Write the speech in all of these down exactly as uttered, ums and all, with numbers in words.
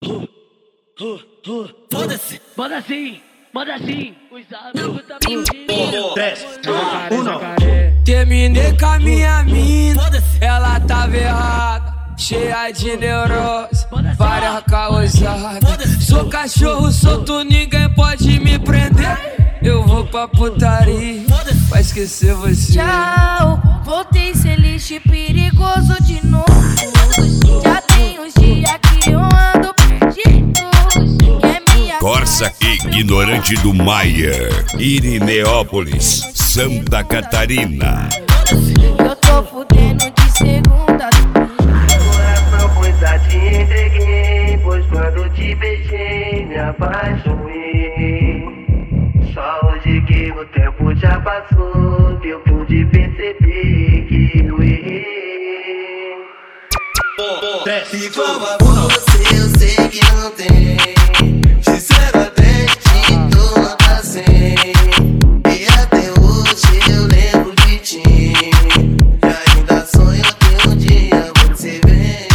Foda-se, manda assim, manda assim. Os amigos tá pedindo. três, um, terminei com a minha mina, ela tava errada, cheia de neurose, várias causadas. Sou cachorro solto, ninguém pode me prender. Eu vou pra putaria, vai esquecer você. Tchau, voltei ser lixo perigoso de novo. Já tem uns dias que eu ando perdido. Corsa Ignorante do Maier, Irineópolis, Santa Catarina. Eu tô fudendo de segunda. Coração pois a te entreguei, pois quando te beijei me apaixonei. Só hoje que o tempo já passou, que eu pude perceber que eu errei. Igual a você eu sei que não tem. Sincero até te dou nota cem. E até hoje eu lembro de ti. E ainda sonho que um dia você vem.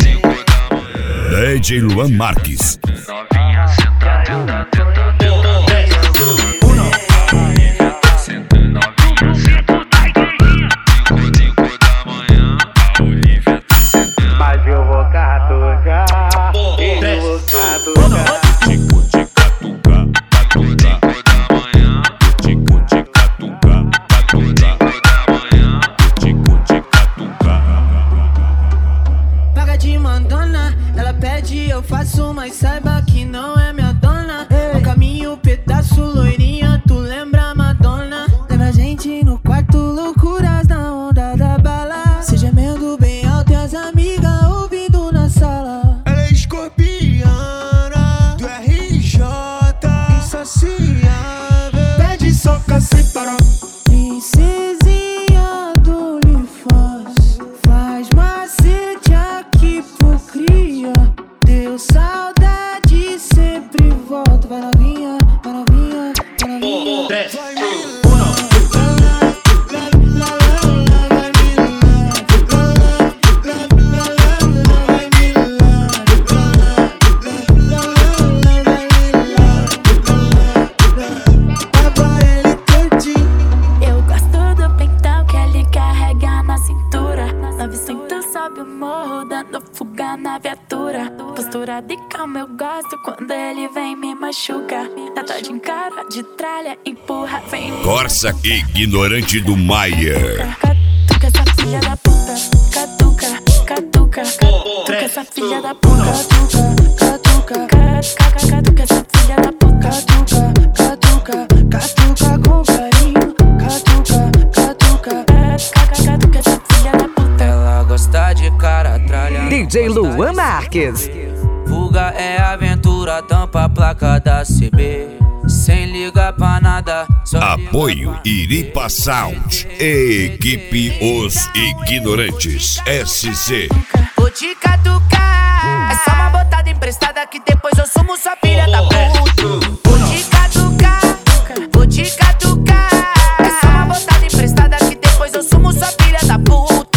D J Luan Marques. Novinha senta, tenta, tenta, tenta. Eu faço, mas saiba que não é minha dona. No caminho, pedaço, loirinha, tu lembra Madonna? Lembra a gente no quarto, loucuras na onda da bala. Se gemendo bem alto e as amigas ouvindo na sala. Ela é escorpiana, do R J, insaciável, pede soca sem parar. Princesinha do Olifaz, faz macete aqui pro cria. Deu saudade, sempre volto. Vai novinha, vai novinha, vai novinha. três, Eu gosto do peitão que ele carrega na cintura. novecentos sobe o morro, dando fuga na viatura. Postura de calma eu gosto quando ele vem me machuca. Tata de cara, de tralha, empurra, vem. Corsa Ignorante do Maier. Catuca essa filha da puta, catuca, catuca, catuca essa filha da puta, catuca, catuca, catuca essa filha da puta, catuca, catuca com carinho, catuca, catuca, catuca essa filha da puta. Ela gosta de cara tralha. D J Luan Marques. Fuga é aventura, tampa a placa da C B. Sem ligar pra nada, só Apoio Iripa Sound. Equipe Os Ignorantes S C. vou te catucar. É só uma botada emprestada que depois eu sumo sua filha da puta. Vou te catucar, vou te catucar. É só uma botada emprestada que depois eu sumo sua filha da puta.